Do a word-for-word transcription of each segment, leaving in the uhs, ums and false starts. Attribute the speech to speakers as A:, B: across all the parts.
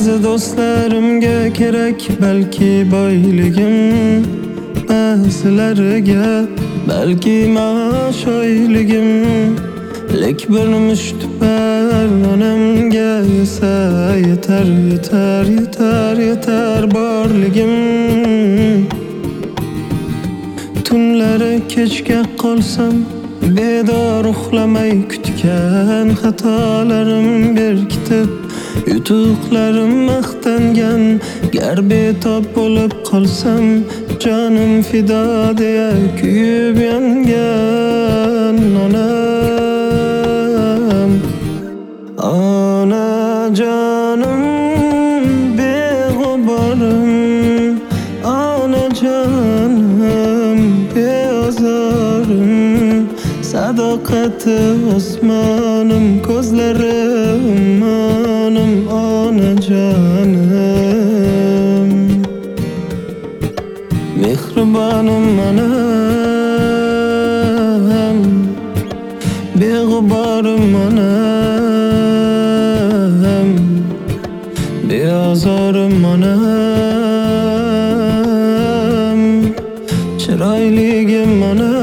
A: Ba'zi do'stlarimga kerak balki boyligim, ba'zilariga balki maosh oyligim. Lek bir mushtipar onamga esa yetar, yetar, yetar, yetar borligim. Tunlari kechga qolsam bedor uxlamay kutgan xatolarim berkitib, yutuqlarim maqtangan gar betob bo'lib qolsam jonim fido deya kuyib yongan onam. Onajonim beg'uborim, onajonim beozorim, sadoqati osmonim, ko'zlari ummonim, onajonim. Mehribonim onam, beg'uborim onam, beozorim onam, chiroyligim onam.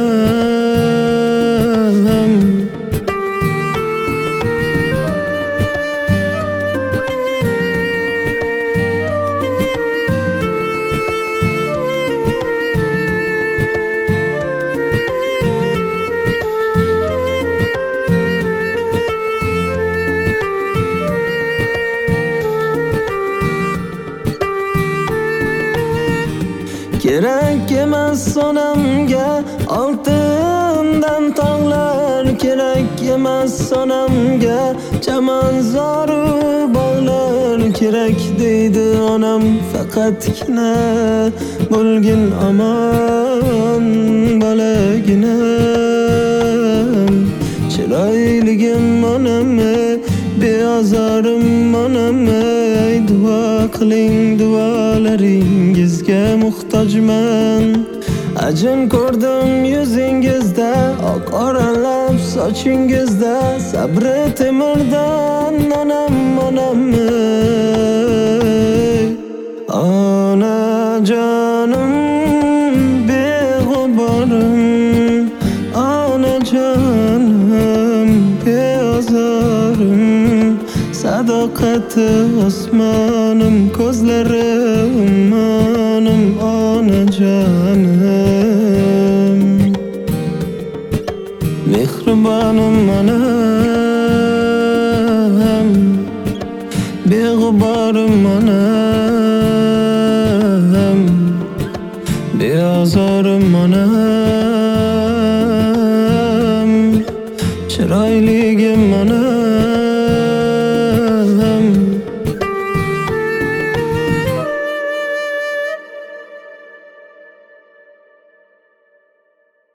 A: Kerak emas onamga oltindan tog'lar, kerak emas onamga chamanzoru bog'lar. Kerak deydi onam faqatgina bo'lgin omon bolaginam. Chiroyligim onam, beozorim onam, duo qiling, duolaringizga muhtojman. Ajin ko'rdim yuzingizda, oq oralab sochingizda, sabri temirdan onam, onam. Onajonim beg'uborim, onajonim beozorim, sadoqati osmonim, ko'zlari ummonim, onajonim. Mehribonim onam, beg'uborim onam, beozorim onam, chiroyligim onam.